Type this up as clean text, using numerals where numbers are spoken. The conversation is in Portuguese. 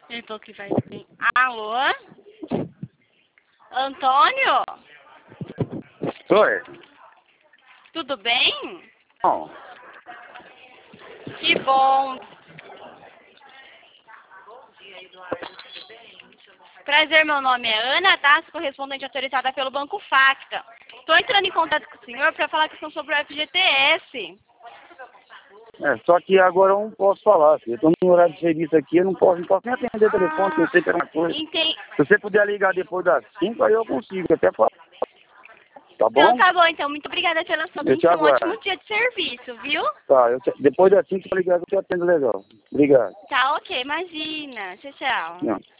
Ele falou que vai vir. Alô? Antônio? Oi. Tudo bem? Bom, Que bom. Prazer, meu nome é Ana Tassi, correspondente autorizada pelo Banco Facta. Estou entrando em contato com o senhor para falar questão sobre o FGTS. só que agora eu não posso falar, filho. Eu tô no horário de serviço aqui, eu não posso nem atender o telefone, que eu sei que é uma coisa. Entendi. Se você puder ligar depois das 5, aí eu consigo, até falar. Tá bom? Então tá bom, então. Muito obrigada pela sua Eu te atenção. Um aguardo. ótimo dia de serviço, viu? Tá, depois das 5 que eu ligar, eu te atendo legal. Obrigado. Tá ok, imagina. Tchau, tchau. Não.